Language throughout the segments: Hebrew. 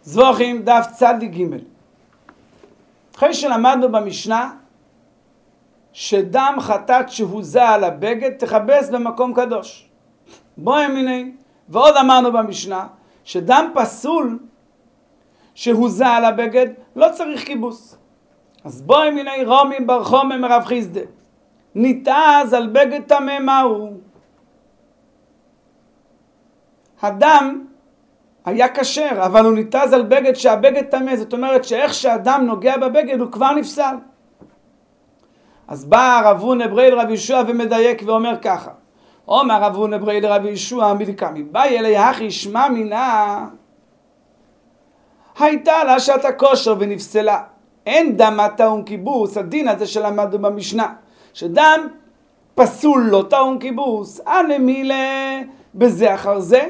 זבוכים דף צדיק ג'. אחרי שלמדנו במשנה שדם חטאת שהוזה על הבגד תכבס במקום קדוש. בואי מיני, ועוד אמרנו במשנה שדם פסול שהוזה על הבגד לא צריך כיבוס. אז בואי מיני רומי בר חומם מרב חיסדה, ניתז על בגד טמא מהו? הדם היה כשר, אבל הוא ניתז על בגד שהבגד טמא, זאת אומרת שאיך שהדם נוגע בבגד הוא כבר נפסל. אז בא רב הונא ברי לרב יהושע ומדייק ואומר ככה, אומר רב הונא ברי לרב יהושע מלקמי, באי אלי הכי שמע מינה, הייתה לה שעת הכושר ונפסלה, אין דם טעון כיבוס, הדין הזה שלמדנו במשנה, שדם פסול לא טעון כיבוס, אנא מילה בזה אחר זה,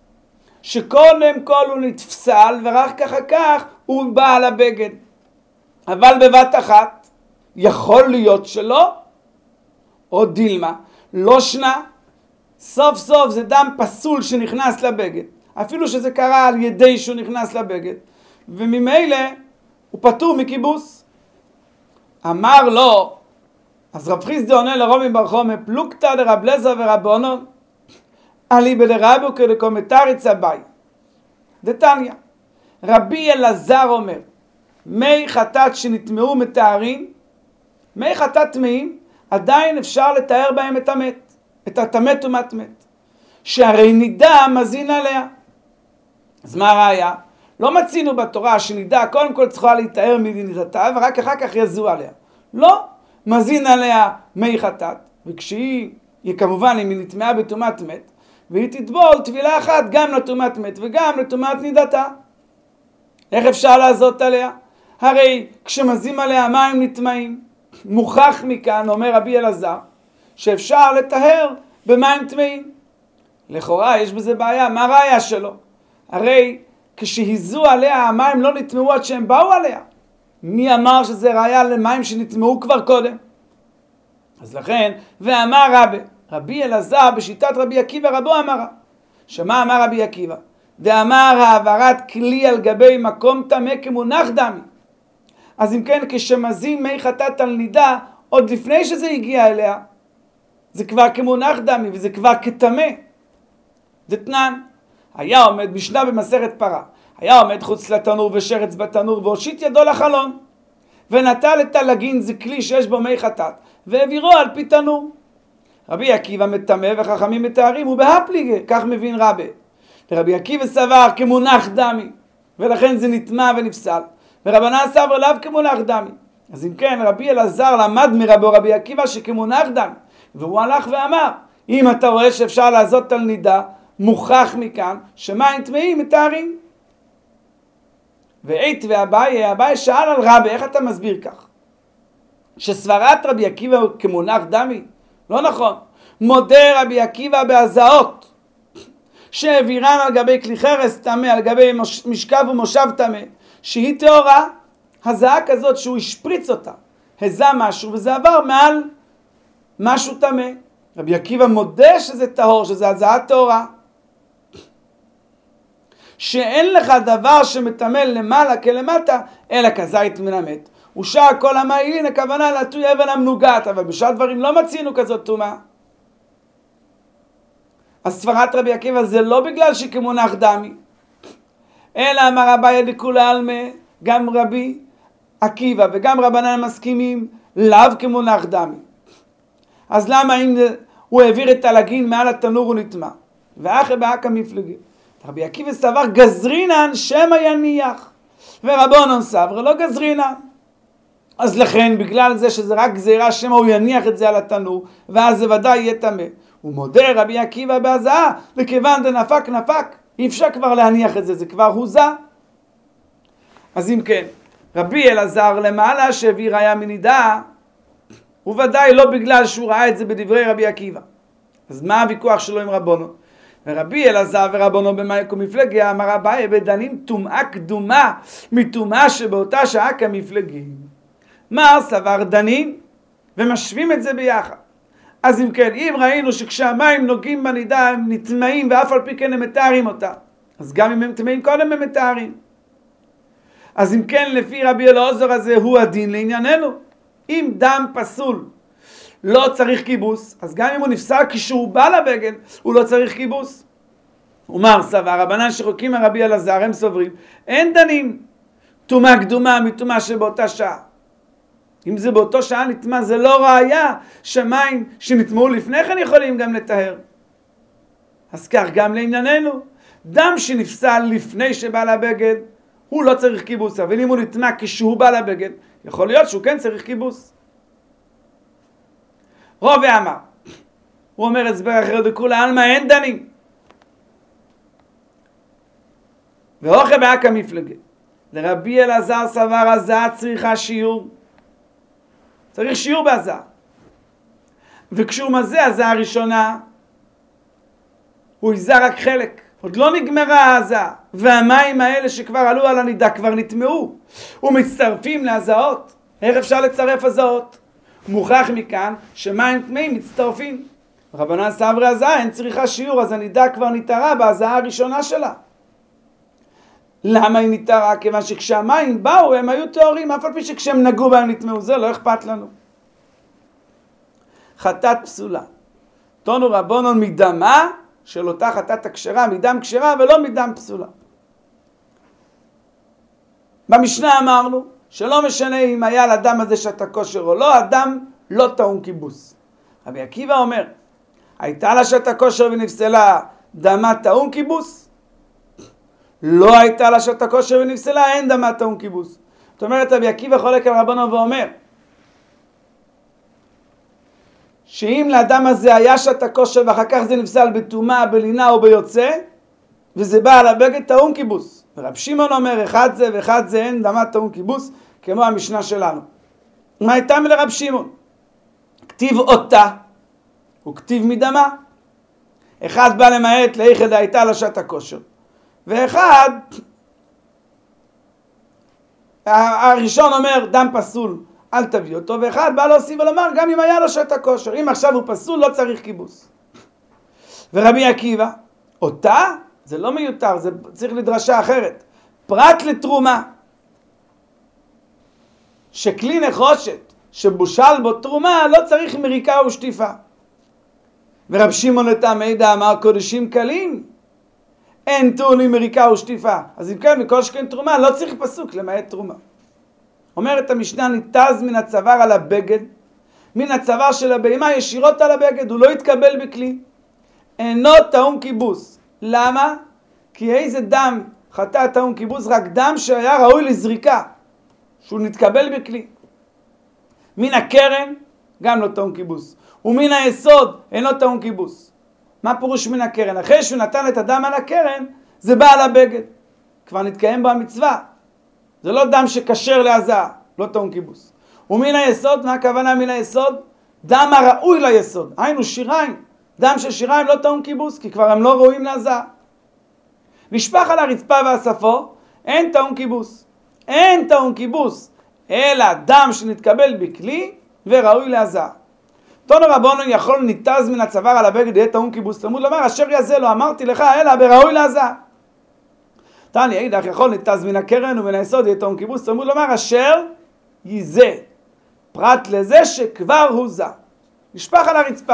שקודם כל הוא נתפסל ורק אחר כך הוא בא על הבגד. אבל בבת אחת יכול להיות שלא, או דילמה, לא שנה, סוף סוף זה דם פסול שנכנס לבגד, אפילו שזה קרה על ידי שהוא נכנס לבגד, וממילא הוא פטור מכיבוס. אמר לו, אז רב חיסדא עונה לרומי בר חומם, פלוגתא דרב לזר ורבונון, אליבא דרבו כדקומטרי צבאי. דתניא, רבי אלעזר אומר, מי חטאת שנטמעו מתארים, מי חטאת טמאים, עדיין אפשר לתאר בהם את המת, את הטמא טומאת מת, שהרי נידה מזין עליה. אז מה הראיה? לא מצינו בתורה שנידה קודם כל צריכה להתאר מנידתה ורק אחר כך יזו עליה. לא, מזין עליה מי חטאת, וכשהיא, כמובן אם היא נטמעה בטומאת מת, והיא תטבול טבילה אחת גם לטומאת מת וגם לטומאת נידתה. איך אפשר לעזות עליה? הרי כשמזים עליה מים נטמעים. מוכח מכאן, אומר רבי אלעזר, שאפשר לטהר במים טמאים. לכאורה יש בזה בעיה, מה הראיה שלו? הרי כשהיזו עליה המים לא נטמעו עד שהם באו עליה. מי אמר שזה ראיה למים שנטמעו כבר קודם? אז לכן, ואמר רבי אלעזר בשיטת רבי עקיבא רבו אמרה. שמה אמר רבי עקיבא? ואמר העברת כלי על גבי מקום טמא כמונח דמי. אז אם כן, כשמזים מי חטאת על נידה, עוד לפני שזה הגיע אליה, זה כבר כמונח דמי וזה כבר כטמא. דתנן, היה עומד משנה במסכת פרה, היה עומד חוץ לתנור ושרץ בתנור והושיט ידו לחלון, ונטל את הלגין, זה כלי שיש בו מי חטאת, והעבירו על פי תנור. רבי עקיבא מטמא וחכמים מתארים, ובהפליגה, כך מבין רבי. ורבי עקיבא סבר כמונח דמי, ולכן זה נטמע ונפסל. ורבנן סבר לאו כמונח דמי. אז אם כן, רבי אלעזר למד רבי עקיבא שכמונח דמי. והוא הלך ואמר, אם אתה רואה שאפשר לעזות על נידה, מוכח מכאן שמים טמאים מתארים. ועית ואביי שאל על רבי, איך אתה מסביר כך? שסברת רבי עקיבא הוא כמונח דמי? לא נכון. מודה רבי עקיבא בהזעות, שהעבירן על גבי כלי חרס טמא, על גבי משכב ומושב טמא, שהיא טהורה, הזעה כזאת שהוא השפריץ אותה, הזה משהו וזה עבר מעל משהו טמא. רבי עקיבא מודה שזה טהור, שזה הזעה טהורה. שאין לך דבר שמטמא למעלה כלמטה, אלא כזית מן המת. ושאר כל המעילין, הכוונה להטוי אבן המנוגעת, אבל בשאר דברים לא מצינו כזאת טומאה. אז סברת רבי עקיבא זה לא בגלל שכמונח דמי, אלא אמר אביי דכולי עלמא, גם רבי עקיבא וגם רבנן מסכימים לאו כמונח דמי. אז למה אם הוא העביר את הלגין מעל התנור הוא נטמע? ואחרי באקא מפלגי. רבי עקיבא סבר גזרינן שמא יניח, ורבונן סבר לא גזרינן. אז לכן בגלל זה שזה רק גזירה שמא הוא יניח את זה על התנור, ואז זה ודאי יהיה טמא. הוא מודה רבי עקיבא בהזעה, וכיוון דנפק נפק, אי אפשר כבר להניח את זה, זה כבר הוזה. אז אם כן, רבי אלעזר למעלה שהביא ראיה מנידה, הוא ודאי לא בגלל שהוא ראה את זה בדברי רבי עקיבא. אז מה הוויכוח שלו עם רבונו? ורבי אלעזר ורבונו במאי כמפלגיה, אמר אביי בדנים טומאה קדומה מטומאה שבאותה שעה כמפלגים. מה סבר דנים ומשווים את זה ביחד. אז אם כן, אם ראינו שכשהמים נוגעים בנידה הם נטמעים ואף על פי כן הם מתארים אותה, אז גם אם הם טמאים קודם הם מתארים. אז אם כן, לפי רבי אלעזר הזה הוא הדין לענייננו. אם דם פסול לא צריך כיבוס, אז גם אם הוא נפסק כשהוא בא לבגד, הוא לא צריך כיבוס. ומר סבר, רבנן שחוקים מרבי אלעזר, הם סוברים, אין דנים טומאה קדומה מטומאה שבאותה שעה. אם זה באותו שעה נטמא, זה לא ראיה שמים שנטמאו לפני כן יכולים גם לטהר. אז כך גם לענייננו, דם שנפסל לפני שבא לבגד, הוא לא צריך כיבוס, אבל אם הוא נטמא כשהוא בא לבגד, יכול להיות שהוא כן צריך כיבוס. רובה אמר, הוא אומר הסבר אחר דכולי עלמא אין דנים. ואוכל באקא מפלגה, לרבי אלעזר סבר הזעה צריכה שיעור. צריך שיעור בהזעה. וכשהוא מזה הזעה הראשונה, הוא יזע רק חלק. עוד לא נגמרה ההזעה. והמים האלה שכבר עלו על הנידה כבר נטמעו. ומצטרפים להזעות. איך אפשר לצרף הזעות? מוכח מכאן שמים טמאים מצטרפים. רבנן סברי הזעה אין צריכה שיעור, אז הנידה כבר נטהרה בהזעה הראשונה שלה. למה היא נטהרה? כיוון שכשהמים באו הם היו טהורים, אף על פי שכשהם נגעו בהם נטמעו, זה לא אכפת לנו. חטאת פסולה. תונו רבונון מדמה של אותה חטאת הכשרה, מדם כשרה ולא מדם פסולה. במשנה אמרנו שלא משנה אם היה לדם הזה שתה כושר או לא, הדם לא טעון כיבוס. רבי עקיבא אומר, הייתה לה שתה כושר ונפסלה, דמה טעון כיבוס? לא הייתה לה שתה כושר ונפסלה, אין דמה טעון כיבוס. זאת אומרת, רבי עקיבא חולק על רבנו ואומר, שאם לאדם הזה היה שתה כושר ואחר כך זה נפסל בטומאה, בלינה או ביוצא, וזה בא על הבגד, טעון כיבוס. ורב שמעון אומר, אחד זה ואחד זה אין דמה טעון כיבוס, כמו המשנה שלנו. מה הייתה מלרב שמעון? כתיב אותה, הוא כתיב מדמה. אחד בא למעט לאיכא הייתה לה שתה כושר. ואחד, הראשון אומר דם פסול, אל תביא אותו, ואחד בא להוסיף ולומר גם אם היה לו שתה כושר, אם עכשיו הוא פסול לא צריך כיבוס. ורבי עקיבא, אותה זה לא מיותר, זה צריך לדרשה אחרת. פרט לתרומה, שכלי נחושת שבושל בו תרומה לא צריך מריקה ושטיפה. ורב שמעון לתלמידה אמר קודשים קלים, אין טעונים מריקה ושטיפה. אז אם כן, מכל שכן תרומה, לא צריך פסוק למעט תרומה. אומרת המשנה, ניתז מן הצוואר על הבגד, מן הצוואר של הבהמה ישירות על הבגד, הוא לא יתקבל בכלי. אינו טעון כיבוס. למה? כי איזה דם חטא טעון כיבוס? רק דם שהיה ראוי לזריקה, שהוא נתקבל בכלי. מן הקרן, גם לא טעון כיבוס. ומן היסוד, אינו טעון כיבוס. מה פירוש מן הקרן? אחרי שהוא נתן את הדם על הקרן, זה בא על הבגד. כבר נתקיים בו המצווה. זה לא דם שקשר להזעה, לא טעון כיבוס. ומן היסוד, מה הכוונה מן היסוד? דם הראוי ליסוד. היינו שיריים. דם של שיריים לא טעון כיבוס, כי כבר הם לא ראויים להזעה. נשפך על הרצפה והספו, אין טעון כיבוס. אין טעון כיבוס, אלא דם שנתקבל בכלי וראוי להזעה. תונו רבנו יכול ניתז מן הצוואר על הבגד יהיה טעון כיבוס. תלמוד לומר, אשר יזה לא אמרתי לך, אלא בראוי להזעה. תני, אידך יכול ניתז מן הקרן ומן היסוד יהיה טעון כיבוס. תלמוד לומר, אשר יזה. פרט לזה שכבר הוא זה. נשפך על הרצפה.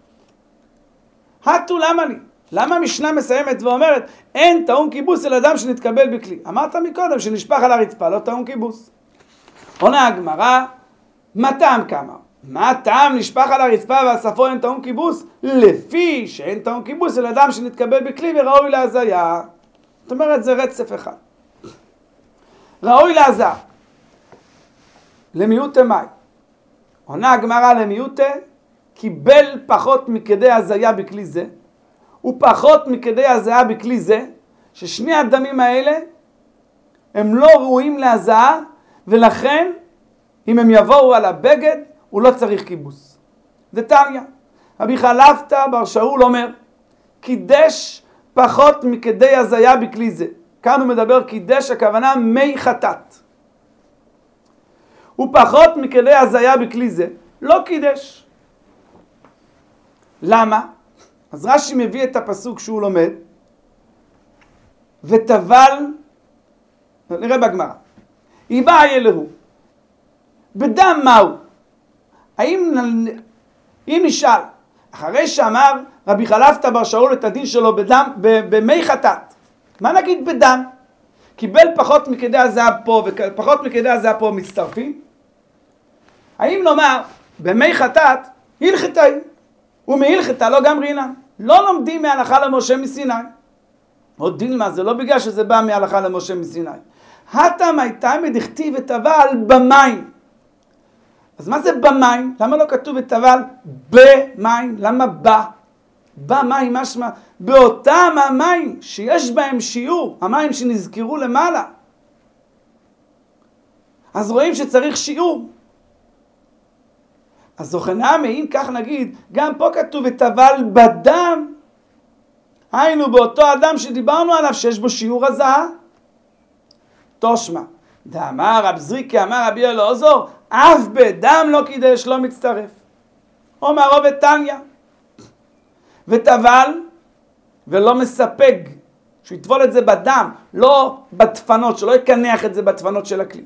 התו למה לי? למה המשנה מסיימת ואומרת, אין טעון כיבוס אל אדם שנתקבל בכלי? אמרת מקודם שנשפך על הרצפה, לא טעון כיבוס. עונה הגמרא, מה טעם כמה? מה טעם נשפך על הרצפה והספו אין טעון כיבוס? לפי שאין טעון כיבוס אל אדם שנתקבל בכלי וראוי להזיה. זאת אומרת, זה רצף אחד. ראוי להזיה. למיעוטה מאי. עונה הגמרא למיעוטה, קיבל פחות מכדי הזיה בכלי זה, ופחות מכדי הזיה בכלי זה, ששני הדמים האלה הם לא ראויים להזיה, ולכן אם הם יבואו על הבגד, הוא לא צריך כיבוס. דתניא, רבי חלפתא בר שאול אומר, קידש פחות מכדי הזיה בכלי זה. כאן הוא מדבר קידש, הכוונה מי חטאת. ופחות מכדי הזיה בכלי זה, לא קידש. למה? אז רש"י מביא את הפסוק שהוא לומד, וטבל, נראה בגמרא, איבעיה להו. בדם מהו? אם נשאל, אחרי שאמר רבי חלפתא בר שאול את הדין שלו בדם, במי חטאת, מה נגיד בדם? קיבל פחות מכדי הזהב פה ופחות מכדי הזהב פה מצטרפים? האם נאמר במי חטאת הלכתה היא ומהלכתה לא גמרינן? לא לומדים מהלכה למשה מסיני. עוד דילמה, זה לא בגלל שזה בא מהלכה למשה מסיני. הטעם הייתה מדכתיב וטבל במים. אז מה זה במים? למה לא כתוב וטבל במים? למה בא? במים משמע באותם המים שיש בהם שיעור, המים שנזכרו למעלה. אז רואים שצריך שיעור. אז זוכנמי, אם כך נגיד, גם פה כתוב וטבל בדם, היינו באותו אדם שדיברנו עליו שיש בו שיעור הזעה. תושמע, דאמר רב זריקי אמר רבי אלעזר, אף בדם לא קידש לא מצטרף. אומר רב תניא, וטבל ולא מספג, שהוא יטבול את זה בדם, לא בדפנות, שלא יקנח את זה בדפנות של הכלי,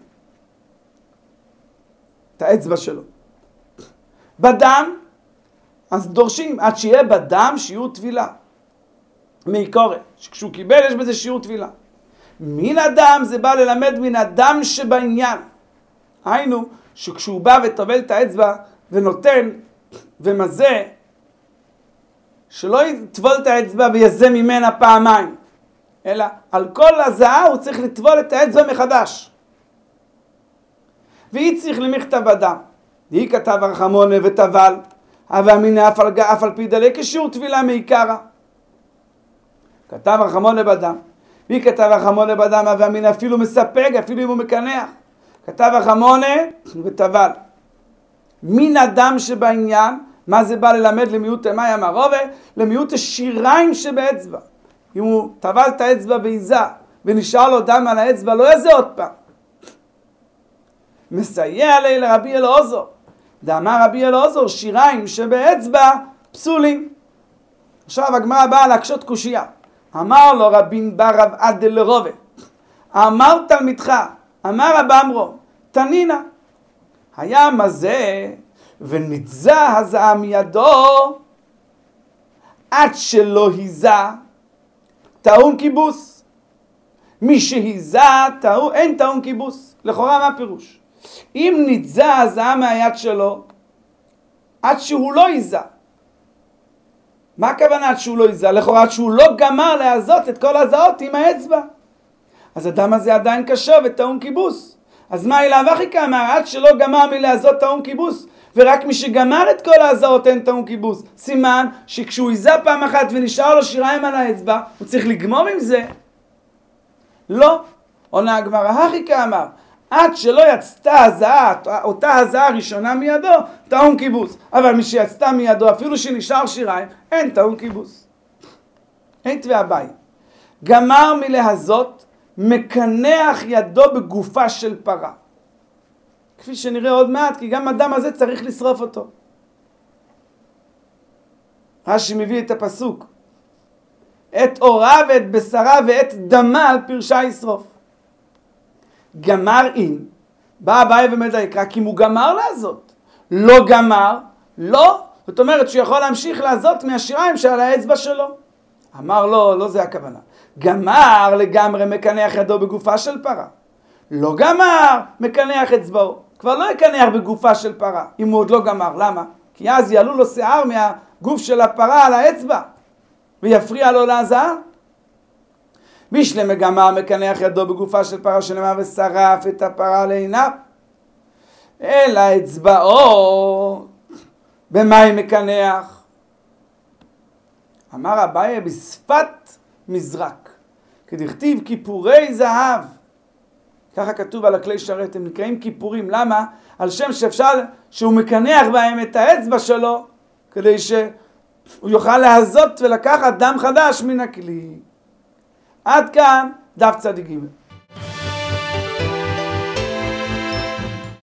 את האצבע שלו. בדם, אז דורשים עד שיהיה בדם שיעור טבילה. מעיקורת, כשהוא קיבל יש בזה שיעור טבילה. מן הדם זה בא ללמד מן הדם שבעניין. היינו שכשהוא בא וטובל את האצבע ונותן ומזה, שלא יטבול את האצבע ויזה ממנה פעמיים, אלא על כל הזעה הוא צריך לטבול את האצבע מחדש. והיא צריך למכתב הדם. היא כתב הרחמונה וטבל, אבל אמינא אף על פי דלי כשיעור טבילה מעיקרא. כתב הרחמונה בדם. והיא כתב הרחמונה בדם, ואמינא אפילו מספק, אפילו אם הוא מקנח. כתב הרחמונה וטבל. מן הדם שבעניין, מה זה בא ללמד למיעוט מים המרובה? למיעוט השיריים שבאצבע. אם הוא טבל את האצבע ויזה, ונשאר לו דם על האצבע, לא יזה עוד פעם. מסייע לי לרבי אלעזר. דאמר רבי אלעזר, שיריים שבאצבע פסולים. עכשיו הגמרא באה להקשות קושייה. אמר לו רבין בר רב עדה לרובה, אמר תלמידך, אמר רב עמרו, תנינה, היה מזה ונתזה הזעה מידו, עד שלא היזה, טעון כיבוס. מי שהיזה, אין טעון כיבוס. לכאורה מה פירוש? אם נתזה הזעה מהיד שלו, עד שהוא לא היזה. מה הכוונה עד שהוא לא היזה? לכאורה עד שהוא לא גמר להזות את כל הזעות עם האצבע. אז הדם הזה עדיין קשה וטעון כיבוס. אז מה אליו אחי כאמר? עד שלא גמר מלהזות טעון כיבוס. ורק מי שגמר את כל ההזעות אין טעון כיבוס. סימן שכשהוא היזה פעם אחת ונשאר לו שיריים על האצבע, הוא צריך לגמור עם זה. לא. עונה הגמרא, אחי כאמר, עד שלא יצתה הזעה, אותה הזעה הראשונה מידו, טעון כיבוס. אבל מי שיצתה מידו, אפילו שנשאר שיריים, אין טעון כיבוס. אין תביעה ביי. גמר מלהזות, מקנח ידו בגופה של פרה. כפי שנראה עוד מעט, כי גם הדם הזה צריך לשרוף אותו. רש"י מביא את הפסוק, את אורה ואת בשרה ואת דמה על פרשה ישרוף. גמר אין, בא אביי ומדייק, רק אם הוא גמר לעזות. לא גמר, לא. זאת אומרת שהוא יכול להמשיך לעזות מהשיריים שעל האצבע שלו. אמר לא, לא זה הכוונה. גמר לגמרי מקנח ידו בגופה של פרה. לא גמר, מקנח אצבעו. כבר לא יקנח בגופה של פרה, אם הוא עוד לא גמר. למה? כי אז יעלו לו שיער מהגוף של הפרה על האצבע, ויפריע לו להזעה. בישלמה גמר מקנח ידו בגופה של פרה שנאמר ושרף את הפרה לעיניו. אלא אצבעו במים מקנח. אמר אביי בשפת מזרק, כדכתיב כיפורי זהב. ככה כתוב על הכלי שרת, הם נקראים כיפורים. למה? על שם שאפשר שהוא מקנח בהם את האצבע שלו, כדי שהוא יוכל להזות ולקחת דם חדש מן הכלי. עד כאן דף צדיק ג'.